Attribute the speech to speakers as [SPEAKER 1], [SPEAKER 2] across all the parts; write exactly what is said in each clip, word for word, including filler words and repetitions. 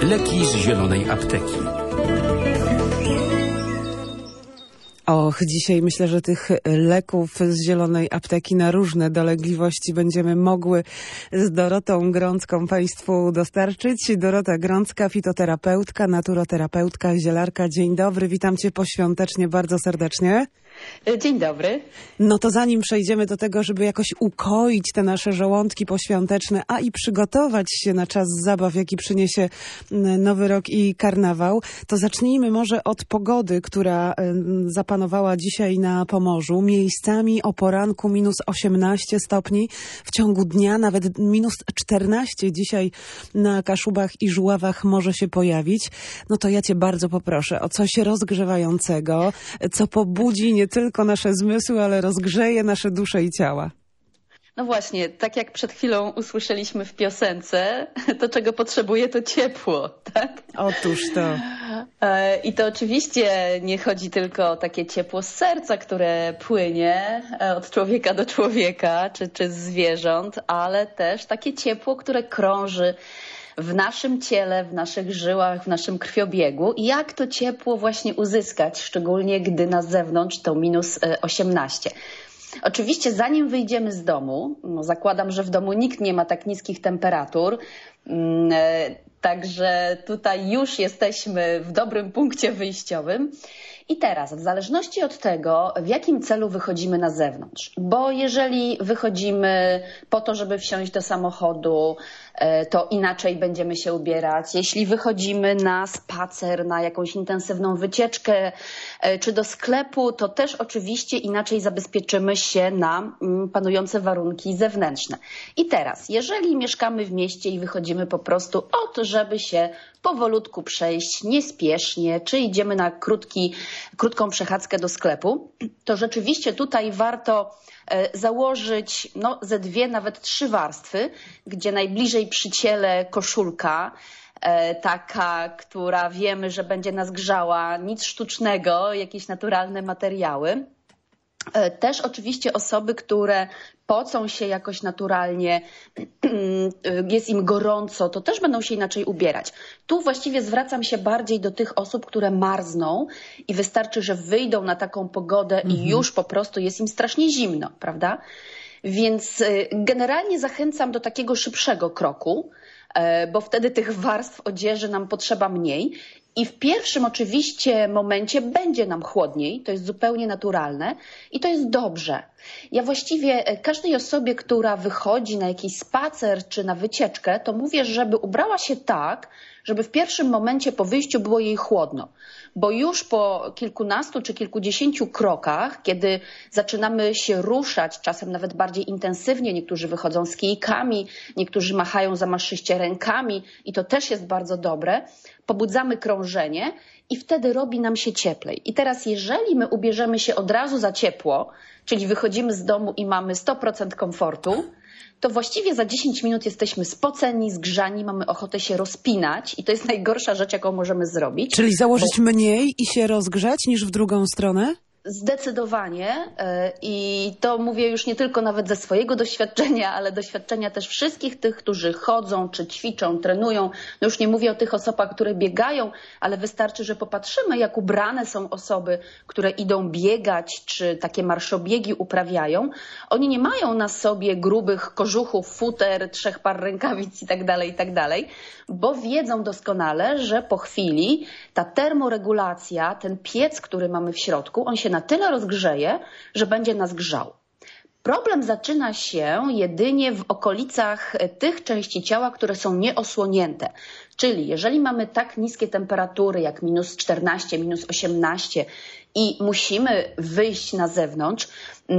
[SPEAKER 1] Leki z zielonej apteki.
[SPEAKER 2] Och, dzisiaj myślę, że tych leków z zielonej apteki na różne dolegliwości będziemy mogły z Dorotą Grącką Państwu dostarczyć. Dorota Grącka, fitoterapeutka, naturoterapeutka, zielarka. Dzień dobry, witam Cię poświątecznie bardzo serdecznie.
[SPEAKER 3] Dzień dobry.
[SPEAKER 2] No to zanim przejdziemy do tego, żeby jakoś ukoić te nasze żołądki poświąteczne, a i przygotować się na czas zabaw, jaki przyniesie Nowy Rok i karnawał, to zacznijmy może od pogody, która zapanowała dzisiaj na Pomorzu. Miejscami o poranku minus osiemnaście stopni, w ciągu dnia nawet minus czternaście dzisiaj na Kaszubach i Żuławach może się pojawić. No to ja Cię bardzo poproszę o coś rozgrzewającego, co pobudzi nie tylko nasze zmysły, ale rozgrzeje nasze dusze i ciała.
[SPEAKER 3] No właśnie, tak jak przed chwilą usłyszeliśmy w piosence, to czego potrzebuje to ciepło, tak?
[SPEAKER 2] Otóż to.
[SPEAKER 3] I to oczywiście nie chodzi tylko o takie ciepło z serca, które płynie od człowieka do człowieka, czy, czy zwierząt, ale też takie ciepło, które krąży w naszym ciele, w naszych żyłach, w naszym krwiobiegu. I jak to ciepło właśnie uzyskać, szczególnie gdy na zewnątrz to minus osiemnaście. Oczywiście zanim wyjdziemy z domu, no zakładam, że w domu nikt nie ma tak niskich temperatur, także tutaj już jesteśmy w dobrym punkcie wyjściowym. I teraz, w zależności od tego, w jakim celu wychodzimy na zewnątrz, bo jeżeli wychodzimy po to, żeby wsiąść do samochodu, to inaczej będziemy się ubierać. Jeśli wychodzimy na spacer, na jakąś intensywną wycieczkę czy do sklepu, to też oczywiście inaczej zabezpieczymy się na panujące warunki zewnętrzne. I teraz, jeżeli mieszkamy w mieście i wychodzimy po prostu o to, żeby się powolutku przejść, niespiesznie, czy idziemy na krótki, krótką przechadzkę do sklepu, to rzeczywiście tutaj warto założyć no, ze dwie, nawet trzy warstwy, gdzie najbliżej przy ciele koszulka, taka, która wiemy, że będzie nas grzała, nic sztucznego, jakieś naturalne materiały. Też oczywiście osoby, które pocą się jakoś naturalnie, jest im gorąco, to też będą się inaczej ubierać. Tu właściwie zwracam się bardziej do tych osób, które marzną i wystarczy, że wyjdą na taką pogodę i mhm. już po prostu jest im strasznie zimno, prawda? Więc generalnie zachęcam do takiego szybszego kroku, bo wtedy tych warstw odzieży nam potrzeba mniej. I w pierwszym oczywiście momencie będzie nam chłodniej, to jest zupełnie naturalne i to jest dobrze. Ja właściwie każdej osobie, która wychodzi na jakiś spacer czy na wycieczkę, to mówię, żeby ubrała się tak, żeby w pierwszym momencie po wyjściu było jej chłodno. Bo już po kilkunastu czy kilkudziesięciu krokach, kiedy zaczynamy się ruszać, czasem nawet bardziej intensywnie, niektórzy wychodzą z kijkami, niektórzy machają zamaszyście rękami i to też jest bardzo dobre, pobudzamy krążenie i wtedy robi nam się cieplej. I teraz jeżeli my ubierzemy się od razu za ciepło, czyli wychodzimy z domu i mamy sto procent komfortu, to właściwie za dziesięć minut jesteśmy spoceni, zgrzani, mamy ochotę się rozpinać i to jest najgorsza rzecz, jaką możemy zrobić.
[SPEAKER 2] Czyli założyć bo... mniej i się rozgrzać niż w drugą stronę?
[SPEAKER 3] Zdecydowanie i to mówię już nie tylko nawet ze swojego doświadczenia, ale doświadczenia też wszystkich tych, którzy chodzą, czy ćwiczą, trenują. No już nie mówię o tych osobach, które biegają, ale wystarczy, że popatrzymy, jak ubrane są osoby, które idą biegać, czy takie marszobiegi uprawiają. Oni nie mają na sobie grubych kożuchów, futer, trzech par rękawic i tak dalej, i tak dalej, bo wiedzą doskonale, że po chwili ta termoregulacja, ten piec, który mamy w środku, on się na tyle rozgrzeje, że będzie nas grzał. Problem zaczyna się jedynie w okolicach tych części ciała, które są nieosłonięte. Czyli jeżeli mamy tak niskie temperatury jak minus czternaście, minus osiemnaście i musimy wyjść na zewnątrz,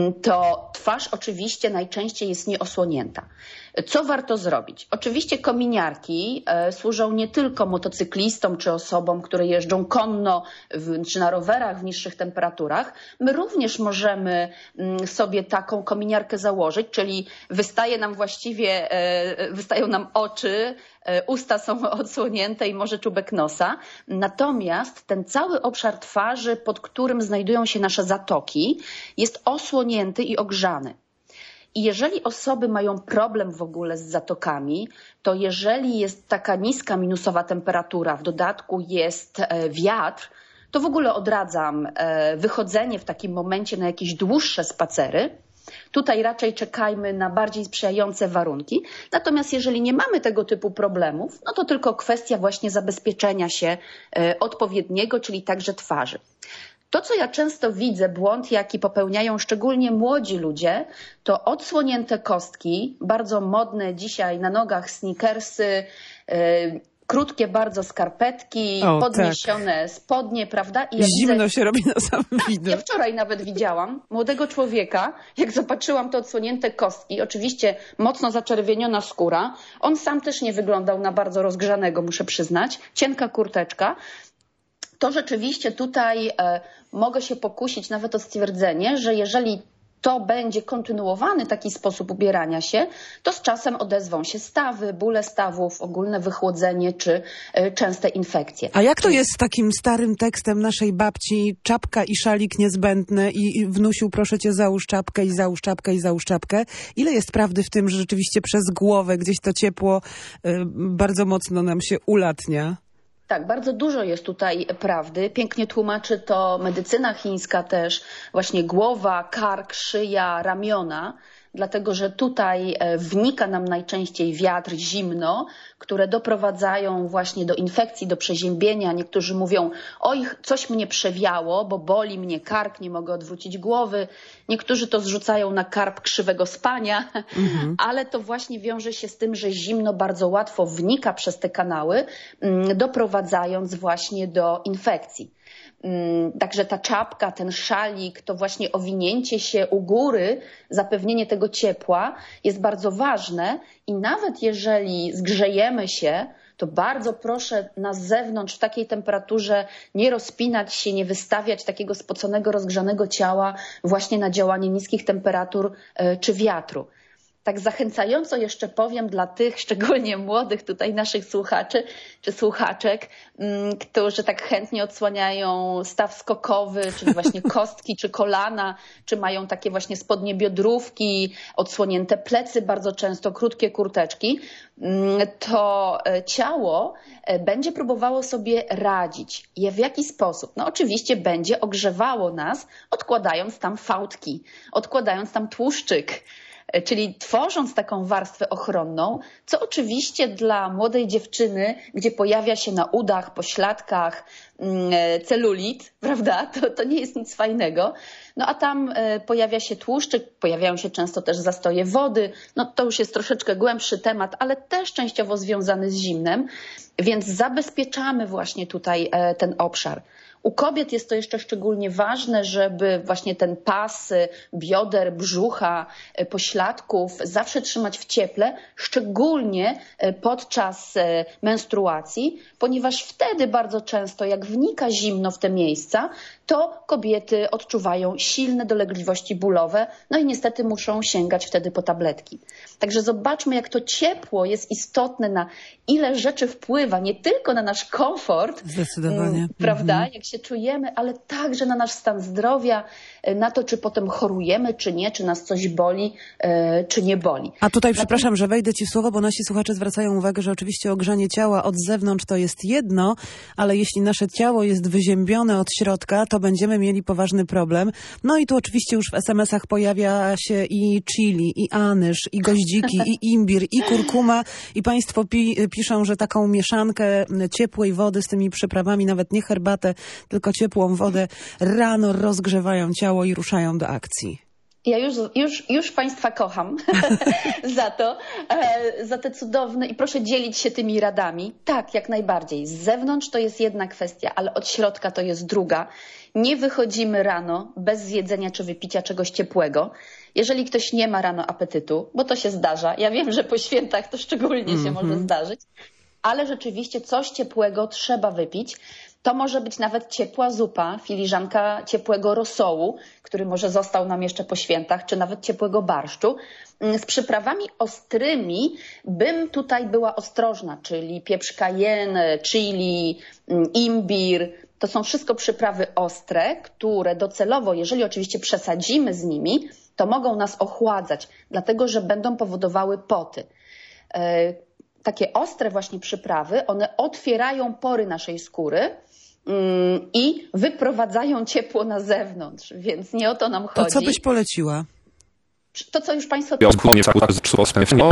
[SPEAKER 3] to twarz oczywiście najczęściej jest nieosłonięta. Co warto zrobić? Oczywiście kominiarki e, służą nie tylko motocyklistom czy osobom, które jeżdżą konno w, czy na rowerach w niższych temperaturach. My również możemy m, sobie taką kominiarkę założyć, czyli wystaje nam właściwie, e, wystają nam oczy, e, usta są odsłonięte i może czubek nosa. Natomiast ten cały obszar twarzy, pod którym znajdują się nasze zatoki, jest osłonięty i ogrzany. I jeżeli osoby mają problem w ogóle z zatokami, to jeżeli jest taka niska minusowa temperatura, w dodatku jest wiatr, to w ogóle odradzam wychodzenie w takim momencie na jakieś dłuższe spacery. Tutaj raczej czekajmy na bardziej sprzyjające warunki. Natomiast jeżeli nie mamy tego typu problemów, no to tylko kwestia właśnie zabezpieczenia się odpowiedniego, czyli także twarzy. To, co ja często widzę, błąd, jaki popełniają szczególnie młodzi ludzie, to odsłonięte kostki, bardzo modne dzisiaj na nogach sneakersy, yy, krótkie bardzo skarpetki, o, podniesione tak. spodnie, prawda? I ja
[SPEAKER 2] Zimno
[SPEAKER 3] widzę,
[SPEAKER 2] się robi na sam widok.
[SPEAKER 3] Ja wczoraj nawet widziałam młodego człowieka, jak zobaczyłam te odsłonięte kostki, oczywiście mocno zaczerwieniona skóra. On sam też nie wyglądał na bardzo rozgrzanego, muszę przyznać. Cienka kurteczka. To rzeczywiście tutaj e, mogę się pokusić nawet o stwierdzenie, że jeżeli to będzie kontynuowany taki sposób ubierania się, to z czasem odezwą się stawy, bóle stawów, ogólne wychłodzenie czy y, częste infekcje.
[SPEAKER 2] A jak to jest z takim starym tekstem naszej babci, czapka i szalik niezbędne i, i wnusiu, proszę cię, załóż czapkę i załóż czapkę i załóż czapkę? Ile jest prawdy w tym, że rzeczywiście przez głowę gdzieś to ciepło y, bardzo mocno nam się ulatnia?
[SPEAKER 3] Tak, bardzo dużo jest tutaj prawdy. Pięknie tłumaczy to medycyna chińska też. Właśnie głowa, kark, szyja, ramiona. Dlatego, że tutaj wnika nam najczęściej wiatr, zimno, które doprowadzają właśnie do infekcji, do przeziębienia. Niektórzy mówią, oj, coś mnie przewiało, bo boli mnie kark, nie mogę odwrócić głowy. Niektórzy to zrzucają na karp krzywego spania, mhm. ale to właśnie wiąże się z tym, że zimno bardzo łatwo wnika przez te kanały, doprowadzając właśnie do infekcji. Także ta czapka, ten szalik, to właśnie owinięcie się u góry, zapewnienie tego ciepła jest bardzo ważne i nawet jeżeli zgrzejemy się, to bardzo proszę na zewnątrz w takiej temperaturze nie rozpinać się, nie wystawiać takiego spoconego, rozgrzanego ciała właśnie na działanie niskich temperatur czy wiatru. Tak zachęcająco jeszcze powiem dla tych szczególnie młodych tutaj naszych słuchaczy czy słuchaczek, którzy tak chętnie odsłaniają staw skokowy, czyli właśnie kostki czy kolana, czy mają takie właśnie spodnie biodrówki, odsłonięte plecy bardzo często, krótkie kurteczki, to ciało będzie próbowało sobie radzić. I w jaki sposób? No oczywiście będzie ogrzewało nas, odkładając tam fałdki, odkładając tam tłuszczyk. Czyli tworząc taką warstwę ochronną, co oczywiście dla młodej dziewczyny, gdzie pojawia się na udach, pośladkach celulit, prawda, to, to nie jest nic fajnego. No a tam pojawia się tłuszczyk, pojawiają się często też zastoje wody, no to już jest troszeczkę głębszy temat, ale też częściowo związany z zimnem, więc zabezpieczamy właśnie tutaj ten obszar. U kobiet jest to jeszcze szczególnie ważne, żeby właśnie ten pas bioder, brzucha, pośladków zawsze trzymać w cieple, szczególnie podczas menstruacji, ponieważ wtedy bardzo często jak wnika zimno w te miejsca, to kobiety odczuwają silne dolegliwości bólowe, no i niestety muszą sięgać wtedy po tabletki. Także zobaczmy, jak to ciepło jest istotne, na ile rzeczy wpływa, nie tylko na nasz komfort,
[SPEAKER 2] zdecydowanie,
[SPEAKER 3] prawda,
[SPEAKER 2] mhm.
[SPEAKER 3] jak się czujemy, ale także na nasz stan zdrowia, na to, czy potem chorujemy, czy nie, czy nas coś boli, czy nie boli.
[SPEAKER 2] A tutaj, przepraszam, że wejdę ci w słowo, bo nasi słuchacze zwracają uwagę, że oczywiście ogrzanie ciała od zewnątrz to jest jedno, ale jeśli nasze ciało jest wyziębione od środka, to będziemy mieli poważny problem. No i tu oczywiście już w es em esach pojawia się i chili, i anyż, i goździki, i imbir, i kurkuma. I państwo pi piszą, że taką mieszankę ciepłej wody z tymi przyprawami, nawet nie herbatę, tylko ciepłą wodę, rano rozgrzewają ciało i ruszają do akcji.
[SPEAKER 3] Ja już, już, już Państwa kocham za to, za te cudowne i proszę dzielić się tymi radami. Tak, jak najbardziej. Z zewnątrz to jest jedna kwestia, ale od środka to jest druga. Nie wychodzimy rano bez zjedzenia czy wypicia czegoś ciepłego. Jeżeli ktoś nie ma rano apetytu, bo to się zdarza, ja wiem, że po świętach to szczególnie się mm-hmm. może zdarzyć, ale rzeczywiście coś ciepłego trzeba wypić. To może być nawet ciepła zupa, filiżanka ciepłego rosołu, który może został nam jeszcze po świętach, czy nawet ciepłego barszczu. Z przyprawami ostrymi bym tutaj była ostrożna, czyli pieprz cayenne, chili, imbir. To są wszystko przyprawy ostre, które docelowo, jeżeli oczywiście przesadzimy z nimi, to mogą nas ochładzać, dlatego że będą powodowały poty. Takie ostre właśnie przyprawy, one otwierają pory naszej skóry i wyprowadzają ciepło na zewnątrz, więc nie o to nam chodzi.
[SPEAKER 2] To co byś poleciła?
[SPEAKER 3] To, co już Państwo...